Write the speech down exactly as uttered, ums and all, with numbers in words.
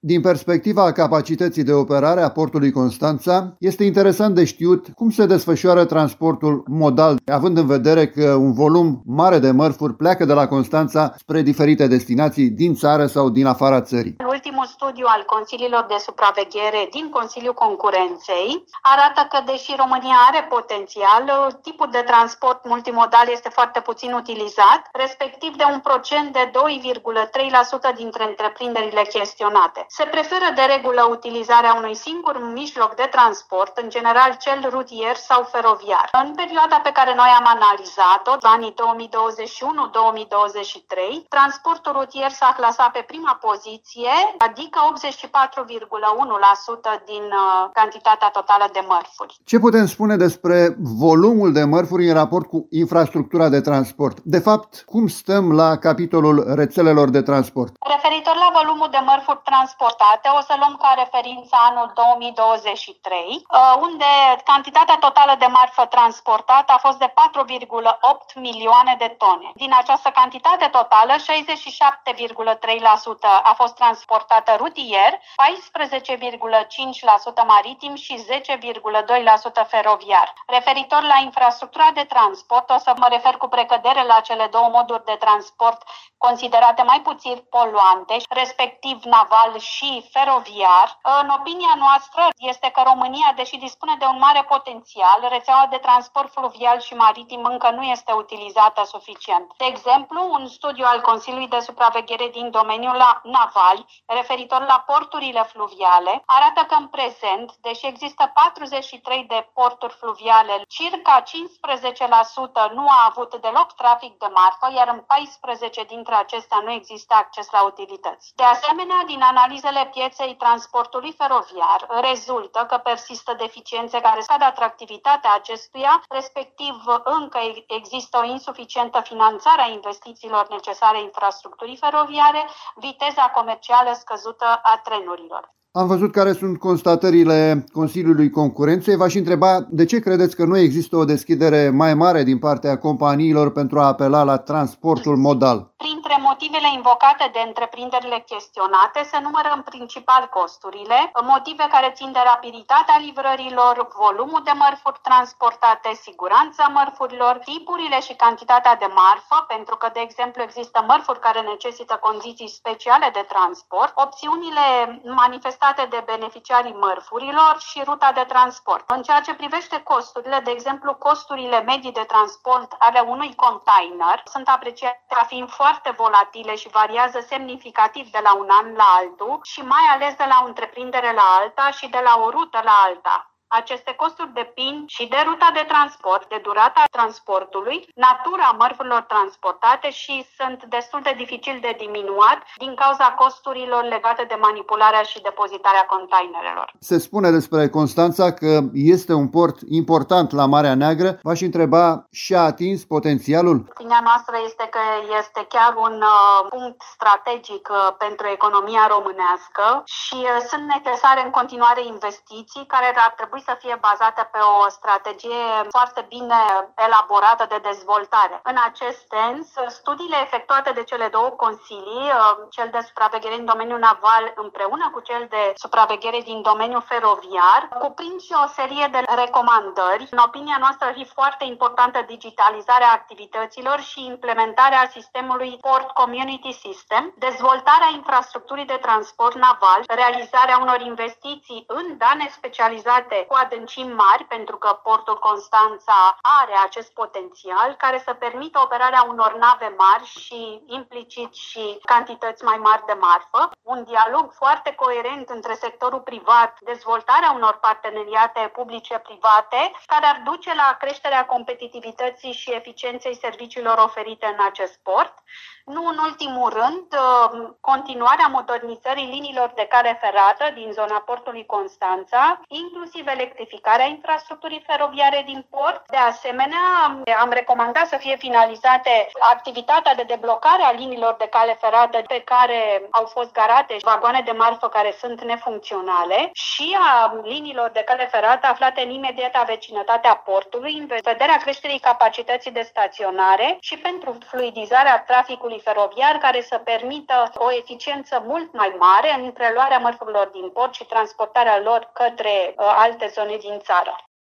Din perspectiva capacității de operare a portului Constanța, este interesant de știut cum se desfășoară transportul modal, având în vedere că un volum mare de mărfuri pleacă de la Constanța spre diferite destinații din țară sau din afara țării. Ultimul studiu al Consiliilor de Supraveghere din Consiliul Concurenței arată că, deși România are potențial, tipul de transport multimodal este foarte puțin utilizat, respectiv de un procent de doi virgulă trei la sută dintre întreprinderile chestionate. Se preferă de regulă utilizarea unui singur mijloc de transport, în general cel rutier sau feroviar. În perioada pe care noi am analizat-o, anii două mii douăzeci și unu două mii douăzeci și trei, transportul rutier s-a clasat pe prima poziție, adică optzeci și patru virgulă unu la sută din uh, cantitatea totală de mărfuri. Ce putem spune despre volumul de mărfuri în raport cu infrastructura de transport? De fapt, cum stăm la capitolul rețelelor de transport? Referitor la volumul de mărfuri transportate, o să luăm ca referință anul două mii douăzeci și trei, unde cantitatea totală de marfă transportată a fost de patru virgulă opt milioane de tone. Din această cantitate totală, șaizeci și șapte virgulă trei la sută a fost transportată rutier, paisprezece virgulă cinci la sută maritim și zece virgulă doi la sută feroviar. Referitor la infrastructura de transport, o să mă refer cu precădere la cele două moduri de transport considerate mai puțin poluante, respectiv naval și feroviar. În opinia noastră este că România, deși dispune de un mare potențial, rețeaua de transport fluvial și maritim încă nu este utilizată suficient. De exemplu, un studiu al Consiliului de Supraveghere din domeniul naval, referitor la porturile fluviale, arată că în prezent, deși există patruzeci și trei de porturi fluviale, circa cincisprezece la sută nu a avut deloc trafic de marfă, iar în paisprezece dintre acestea nu există acces la utilități. De asemenea, din analizele pieței transportului feroviar, rezultă că persistă deficiențe care scad atractivitatea acestuia, respectiv încă există o insuficientă finanțare a investițiilor necesare infrastructurii feroviare, viteza comercială scăzută a trenurilor. Am văzut care sunt constatările Consiliului Concurenței. V-aș întreba de ce credeți că nu există o deschidere mai mare din partea companiilor pentru a apela la transportul modal? Printre motivele invocate de întreprinderile chestionate se numără în principal costurile, motive care țin de rapiditatea livrărilor, volumul de mărfuri transportate, siguranța mărfurilor, tipurile și cantitatea de marfă, pentru că, de exemplu, există mărfuri care necesită condiții speciale de transport, opțiunile manifestate de beneficiarii mărfurilor și ruta de transport. În ceea ce privește costurile, de exemplu, costurile medii de transport ale unui container sunt apreciate ca fiind foarte volatile și variază semnificativ de la un an la altul și mai ales de la o întreprindere la alta și de la o rută la alta. Aceste costuri depind și de ruta de transport, de durata transportului, natura mărfurilor transportate și sunt destul de dificil de diminuat din cauza costurilor legate de manipularea și depozitarea containerelor. Se spune despre Constanța că este un port important la Marea Neagră. V-aș întreba, și-a atins potențialul? Opinia noastră este că este chiar un uh, punct strategic uh, pentru economia românească și uh, sunt necesare în continuare investiții care ar trebui să fie bazată pe o strategie foarte bine elaborată de dezvoltare. În acest sens, studiile efectuate de cele două consilii, cel de supraveghere în domeniul naval împreună cu cel de supraveghere din domeniul feroviar, cuprind și o serie de recomandări. În opinia noastră, ar fi foarte importantă digitalizarea activităților și implementarea sistemului Port Community System, dezvoltarea infrastructurii de transport naval, realizarea unor investiții în dane specializate cu adâncimi mari, pentru că portul Constanța are acest potențial, care să permită operarea unor nave mari și implicit și cantități mai mari de marfă, un dialog foarte coerent între sectorul privat, dezvoltarea unor parteneriate publice-private, care ar duce la creșterea competitivității și eficienței serviciilor oferite în acest port. Nu în ultimul rând, continuarea modernizării liniilor de cale ferată din zona portului Constanța, inclusiv electrificarea infrastructurii feroviare din port. De asemenea, am recomandat să fie finalizate activitatea de deblocare a liniilor de cale ferată pe care au fost garate vagoane de marfă care sunt nefuncționale și a liniilor de cale ferată aflate în imediata vecinătatea portului, în vederea creșterii capacității de staționare și pentru fluidizarea traficului transportului feroviar care să permită o eficiență mult mai mare în preluarea mărfurilor din port și transportarea lor către uh, alte zone din țară.